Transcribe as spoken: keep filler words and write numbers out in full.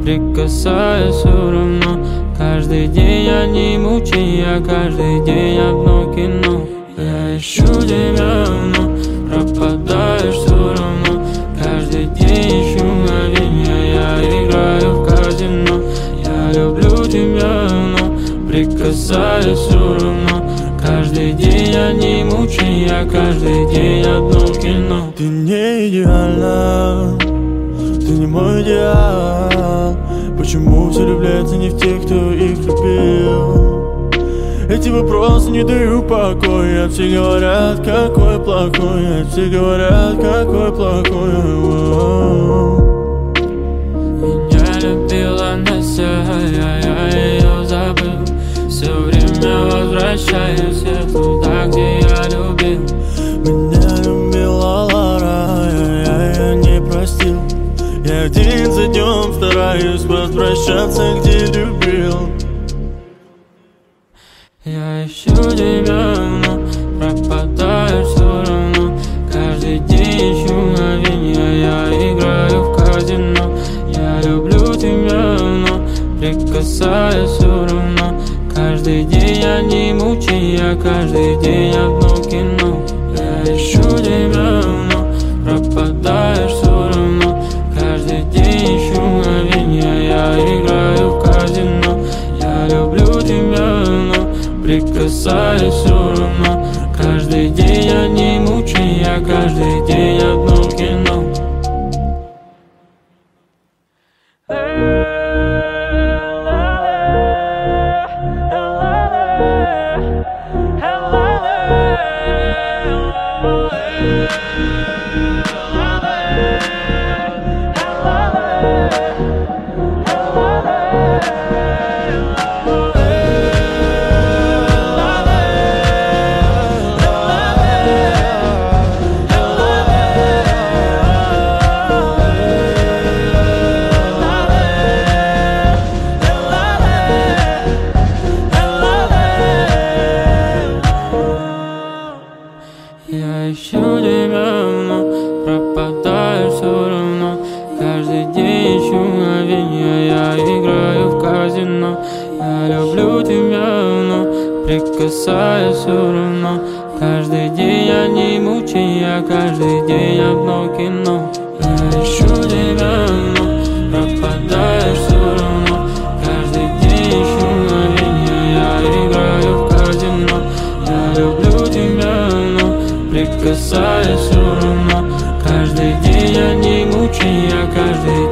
прикасаясь все равно. Каждый день одни мучи, а каждый день одно кино. Я ищу тебя, но пропадаешь все равно. Каждый день ищу мгновенья, я играю в казино. Я люблю тебя, но прикасаясь все равно. Каждый день одни мучи, а каждый день одно кино. Ты не идеальна, ты не мой идеал. Почему все влюбляются не в тех, кто их любил? Эти вопросы не дают покоя. Все говорят, какой плохой, все говорят, какой плохой. Меня любила Настя, а я ее забыл. Все время возвращаюсь я туда, где я любил. Меня любила Лара, я ее не простил. Я день за днем стараюсь возвращаться, где любил. Я ищу тебя, но пропадаешь все равно. Каждый день ищу мгновенья, я играю в казино. Я люблю тебя, но прикасаясь все равно. Каждый день одни мучи, а каждый день одно кино. Я ищу тебя, но пропадаешь все равно. Каждый день ищу мгновенья, я играю в казино. Я люблю тебя, но прикасаясь все равно. Каждый день одни мучи, а каждый день одно кино. Я ищу тебя, но пропадаешь все равно. Каждый день ищу мгновенья, я играю в казино. Я люблю тебя, но прикасаясь все равно. Каждый день одни мучи, а каждый день одно кино. Я ищу тебя, но пропадаешь все равно. Каждый день ищу мгновенья, я играю в казино. Я люблю тебя, но прикасаясь все равно. Каждый день одни мучи, а каждый